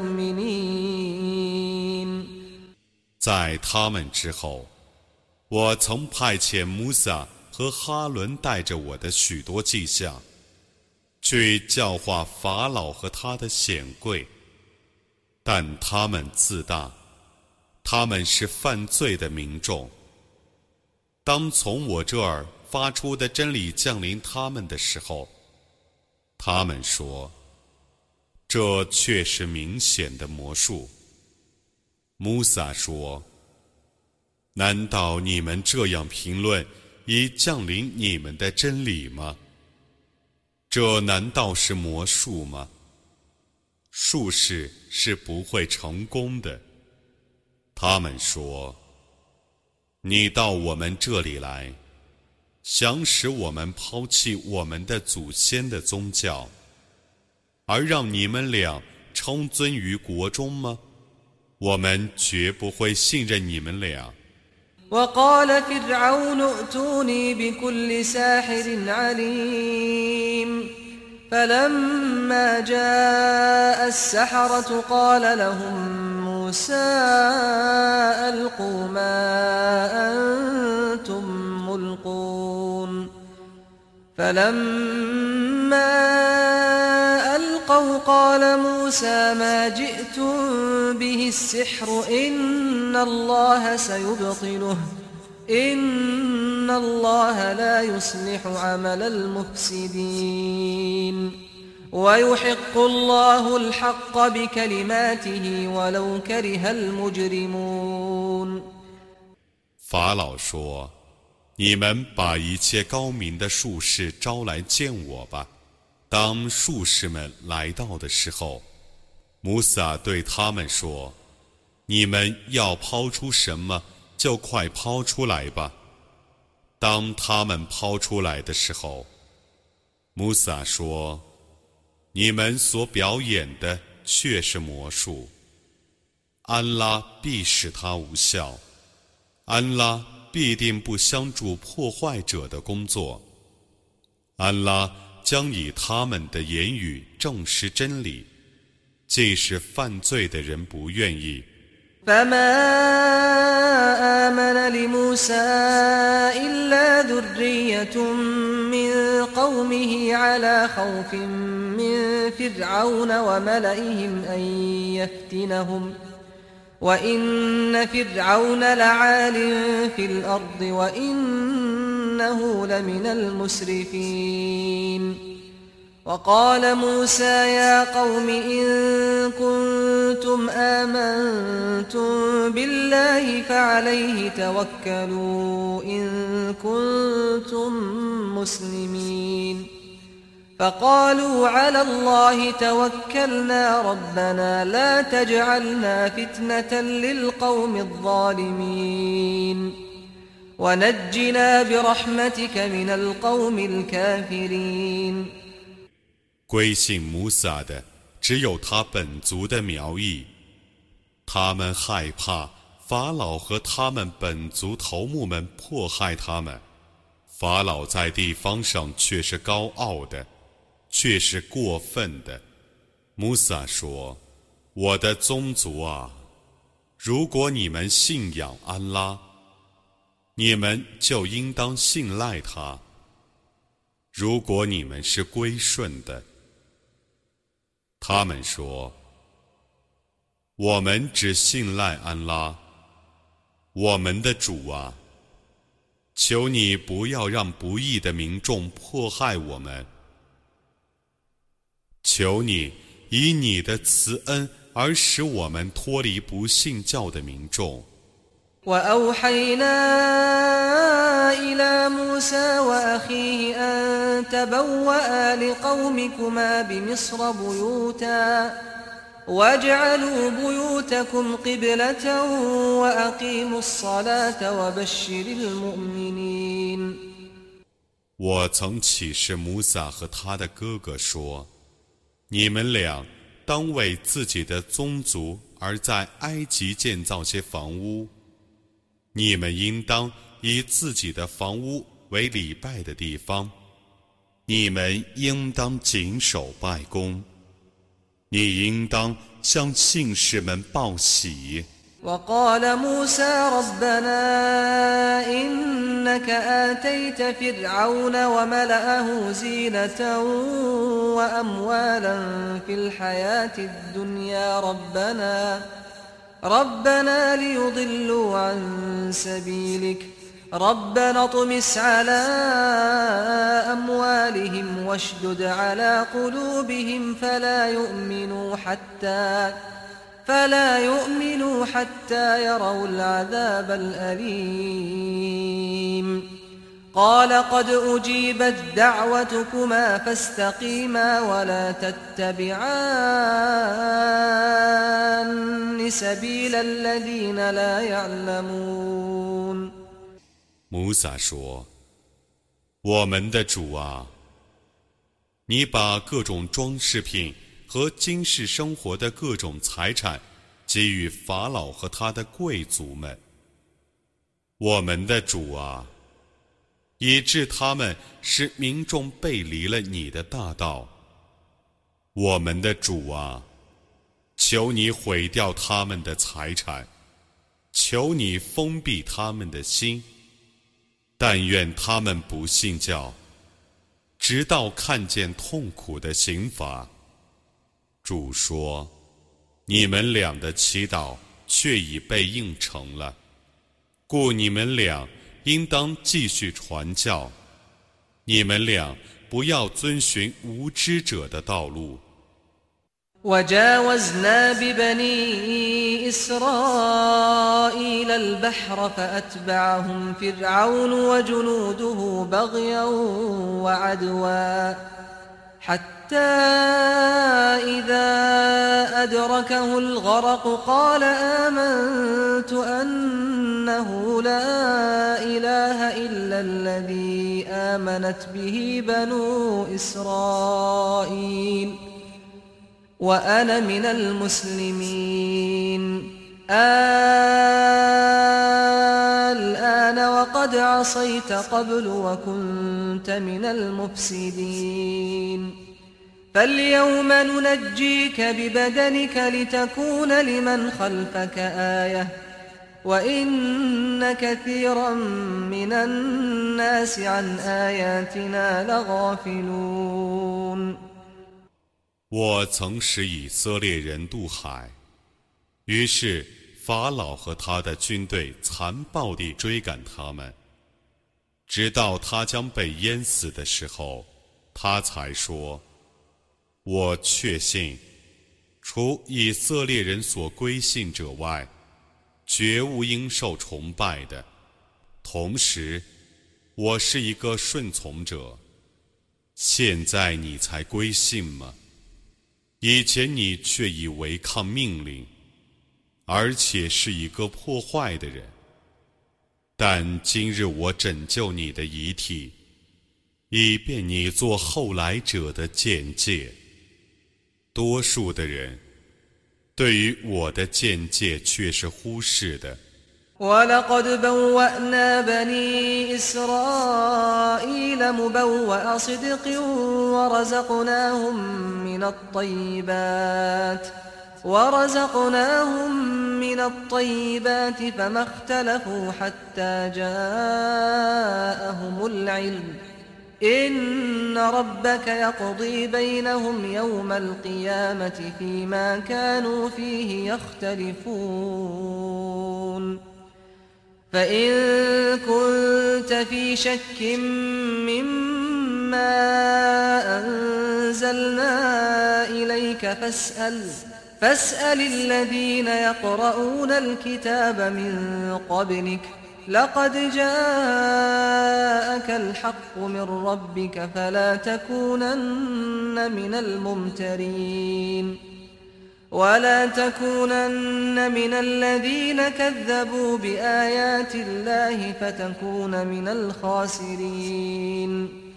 بمؤمنين。 在他们之后，我曾派遣穆萨和哈伦带着我的许多迹象，去教化法老和他的显贵，但他们自大，他们是犯罪的民众。当从我这儿发出的真理降临他们的时候，他们说，这却是明显的魔术。穆萨说，难道你们这样评论已降临你们的真理吗？这难道是魔术吗？术士是不会成功的。他们说，你到我们这里来，想使我们抛弃我们的祖先的宗教，而让你们俩称尊于国中吗？我们绝不会信任你们俩。 وقال فرعون ائتوني بكل ساحر عليم فلما جاء السحرة قال لهم موسى ألقوا ما أنتم ملقون فلما ألقوا قال موسى ما جئتم به السحر إن الله سيبطله إن الله لا يصلح عمل المفسدين ويحق الله الحق بكلماته ولو كره المجرمون。 法老说，你们把一切高明的术士招来见我吧。当术士们来到的时候，穆萨对他们说，你们要抛出什么就快抛出来吧。当他们抛出来的时候，穆萨说，你们所表演的却是魔术，安拉必使它无效，安拉必定不相助破坏者的工作，安拉将以他们的言语证实真理，即使犯罪的人不愿意。 فما آمن لموسى إلا ذرية من قومه على خوف من فرعون وملئهم أن يفتنهم وإن فرعون لعال في الأرض وإنه لمن المسرفين。وقال موسى يا قوم إن كنتم آمنتم بالله فعليه توكلوا إن كنتم مسلمين فقالوا على الله توكلنا ربنا لا تجعلنا فتنة للقوم الظالمين ونجنا برحمتك من القوم الكافرين。 归信穆萨的只有他本族的苗裔，他们害怕法老和他们本族头目们迫害他们。法老在地方上却是高傲的，却是过分的。穆萨说，我的宗族啊，如果你们信仰安拉，你们就应当信赖他，如果你们是归顺的。他们说，我们只信赖安拉，我们的主啊，求你不要让不义的民众迫害我们，求你以你的慈恩而使我们脱离不信教的民众。 وأوحينا إلى موسى وأخيه أن تبوأ لقومكما بمصر بيوتا واجعلوا بيوتكم قبلة وأقيموا الصلاة وبشر المؤمنين。 我曾启示摩萨和他的哥哥说：你们俩当为自己的宗族而在埃及建造些房屋，你们应当以自己的房屋为礼拜的地方，你们应当谨守拜功，你应当向信士们报喜。 وقال موسى ربنا إنك آتيت فرعون وملأه زينة وأموالا في الحياة الدنيا ربنا ليضلوا عن سبيلك ربنا اطمس على أموالهم واشدد على قلوبهم فلا يؤمنوا حتى يروا العذاب الأليم قال قد أجيبت دعوتكما فاستقيما ولا تتبعان سبيل الذين لا يعلمون 摩萨说：我们的主啊，你把各种装饰品和今世生活的各种财产给予法老和他的贵族们。我们的主啊，以致他们使民众背离了你的大道。我们的主啊，求你毁掉他们的财产，求你封闭他们的心，但愿他们不信教，直到看见痛苦的刑罚。主说：你们俩的祈祷却已被应承了，故你们俩应当继续传教，你们俩不要遵循无知者的道路。 وجاوزنا ببني إسرائيل البحر فأتبعهم فرعون وجنوده بغيا وعدوا حتى إذا أدركه الغرق قال آمنت أنه لا إله إلا الذي آمنت به بنو إسرائيل وأنا من المسلمين الآن وقد عصيت قبل وكنت من المفسدين فاليوم ننجيك ببدنك لتكون لمن خلفك آية وإن كثيرا من الناس عن آياتنا لغافلون 我曾使以色列人渡海，于是法老和他的军队残暴地追赶他们，直到他将被淹死的时候，他才说：我确信，除以色列人所归信者外，绝无应受崇拜的。同时，我是一个顺从者。现在你才归信吗？以前你却已违抗命令，而且是一个破坏的人。但今日我拯救你的遗体，以便你做后来者的见解。多数的人对于我的见解却是忽视的。 ولقد بوأنا بني إسرائيل مبوأ صدق ورزقناهم من الطيبات فما اختلفوا حتى جاءهم العلم إن ربك يقضي بينهم يوم القيامة فيما كانوا فيه يختلفون فإن كنت في شك مما أنزلنا إليك فاسأل الذين يقرؤون الكتاب من قبلك لقد جاءك الحق من ربك فلا تكونن من الممترين ولا تكونن من الذين كذبوا بآيات الله فتكون من الخاسرين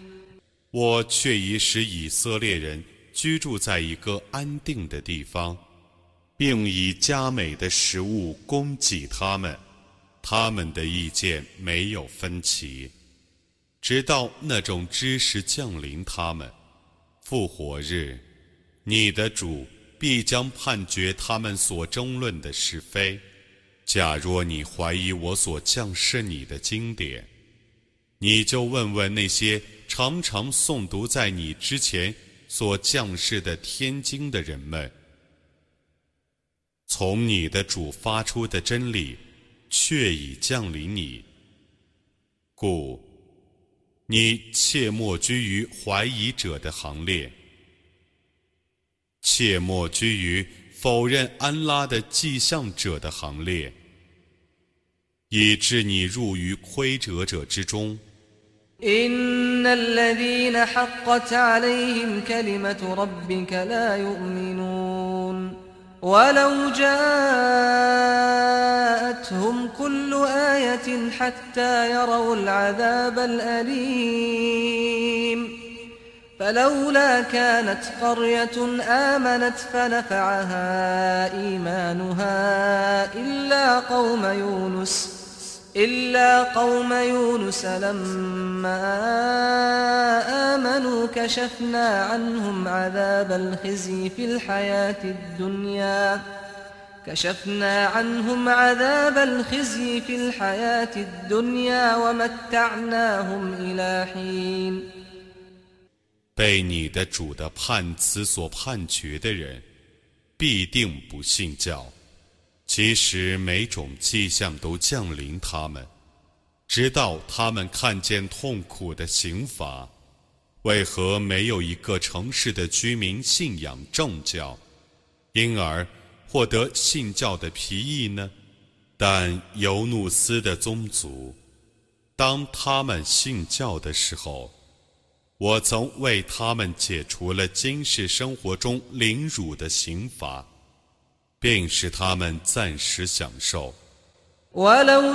我却已使以色列人居住在一个安定的地方，并以佳美的食物供给他们，他们的意见没有分歧，直到那种知识降临他们。复活日，你的主必将判决他们所争论的是非。假若你怀疑我所降示你的经典，你就问问那些常常诵读在你之前所降示的天经的人们，从你的主发出的真理却已降临你，故你切莫居于怀疑者的行列，切莫居于否认安拉的迹象者的行列，以致你入于亏折者之中。 إن الذين حقت عليهم كلمة ربك لا يؤمنون ولو جاءتهم كل آية حتى يروا العذاب الأليم فلولا كانت قرية آمنت فنفعها إيمانها إلا قوم يونس لما آمنوا كشفنا عنهم عذاب الخزي في الحياة الدنيا ومتعناهم إلى حين 被你的主的判词所判决的人，必定不信教。其实每种迹象都降临他们，直到他们看见痛苦的刑罚。为何没有一个城市的居民信仰正教，因而获得信教的裨益呢？但尤努斯的宗族，当他们信教的时候，我曾为他们解除了今世生活中凌辱的刑罚，并使他们暂时享受。 ولو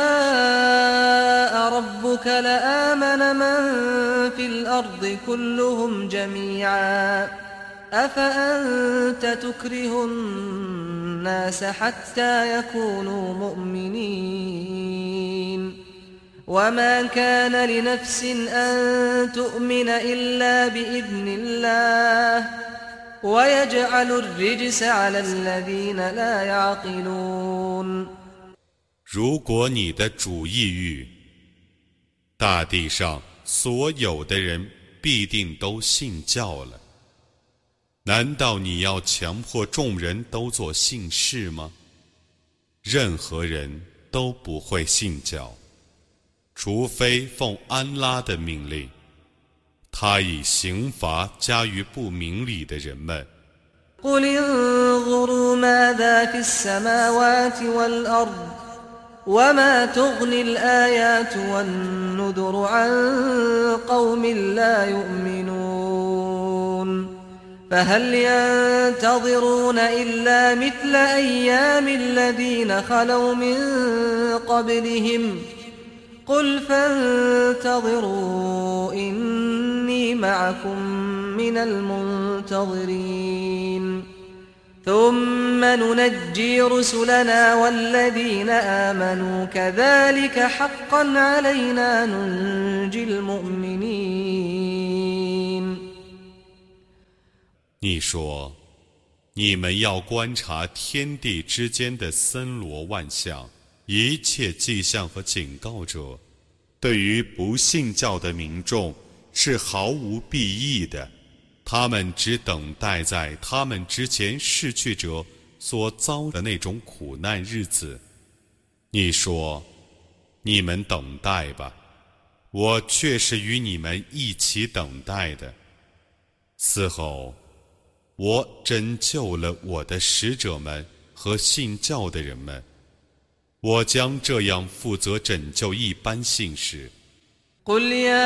شاء ربك لآمن من في الأرض كلهم جميعا أفأنت تكره الناس حتى يكونوا مؤمنين وما كان لنفس أن تؤمن إلا بإذن الله ويجعل الرجس على الذين لا يعقلون 如果你的主意欲，大地上所有的人必定都信教了。难道你要强迫众人都做信士吗？任何人都不会信教，除非奉安拉的命令。他以刑罚加于不明理的人们。 قل انظروا ماذا في السماوات والأرض وما تغني الآيات والنذر عن قوم لا يؤمنون فهل ينتظرون إلا مثل أيام الذين خلوا من قبلهم قل فانتظروا إني معكم من المنتظرين ثم ننجي رسلنا والذين آمنوا كذلك حقا علينا ننجي المؤمنين 你说，你们要观察天地之间的森罗万象，一切迹象和警告者，对于不信教的民众是毫无裨益的。他们只等待在他们之前逝去者所遭的那种苦难日子。你说，你们等待吧，我却是与你们一起等待的。此后，我拯救了我的使者们和信教的人们，我将这样负责拯救一般信士。 قل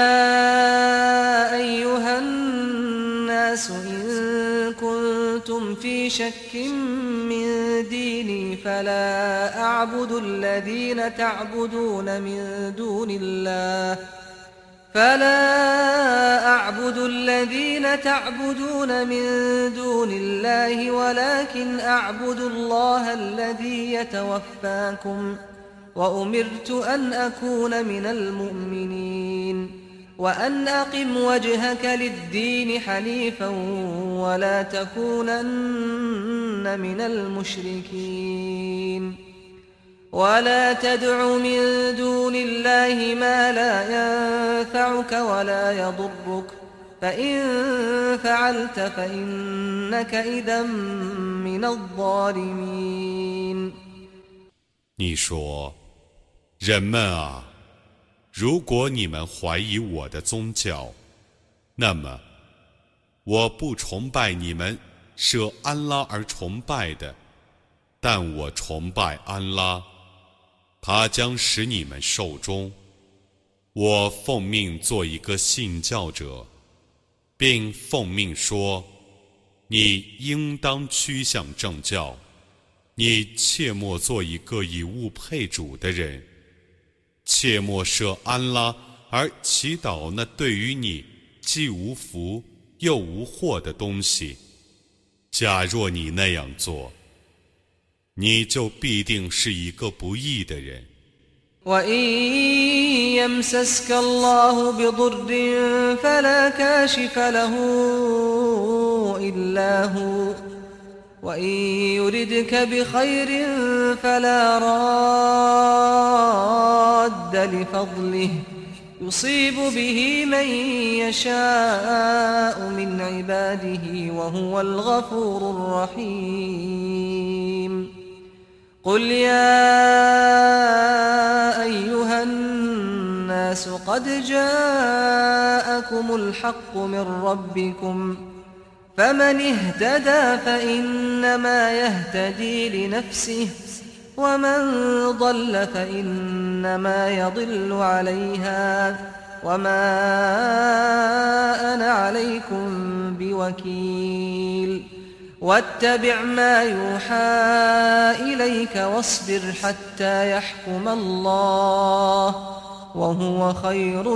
يا أيها الناس إن كنتم في شك من ديني فلا أعبد الذين تعبدون من دون الله فلا أعبد الذين تعبدون من دون الله ولكن أعبد الله الذي يتوفاكم وأمرت أن أكون من المؤمنين وأن أقم وجهك للدين حنيفا ولا تكونن من المشركين ولا تدع من دون الله ما لا ينفعك ولا يضرك فإن فعلت فإنك إذا من الظالمين 你说，人们啊，如果你们怀疑我的宗教，那么我不崇拜你们舍安拉而崇拜的，但我崇拜安拉，他将使你们寿终。我奉命做一个信教者，并奉命说，你应当趋向正教，你切莫做一个以物配主的人，切莫舍安拉而祈祷那对于你既无福又无祸的东西。假若你那样做，你就必定是一个不义的人。 وإن يمسسك الله بضر فلا كاشف له إلا هو وإن يردك بخير فلا راد لفضله يصيب به من يشاء من عباده وهو الغفور الرحيم قل يا أيها الناس قد جاءكم الحق من ربكم فمن اهتدى فإنما يهتدي لنفسه ومن ضل فإنما يضل عليها وما أنا عليكم بوكيل واتبع ما يوحى إليك واصبر حتى يحكم الله وهو خير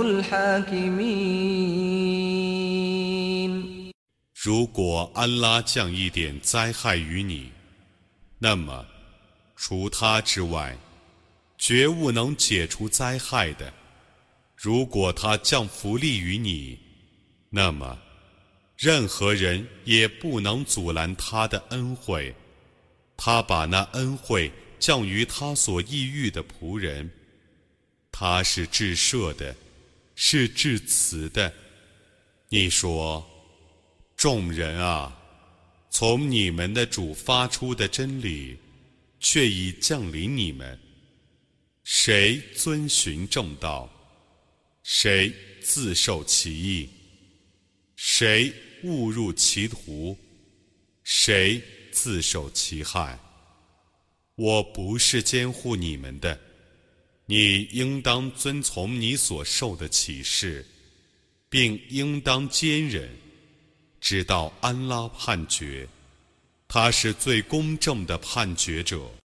الحاكمين 如果安拉降一点灾害于你，那么除他之外，绝无能解除灾害的。如果他降福利于你，那么任何人也不能阻拦他的恩惠。他把那恩惠降于他所意欲的仆人。他是至赦的，是至慈的。你说，众人啊，从你们的主发出的真理却已降临你们，谁遵循正道，谁自受其益，谁误入歧途，谁自受其害。我不是监护你们的，你应当遵从你所受的启示，并应当坚忍，直到安拉判决，他是最公正的判决者。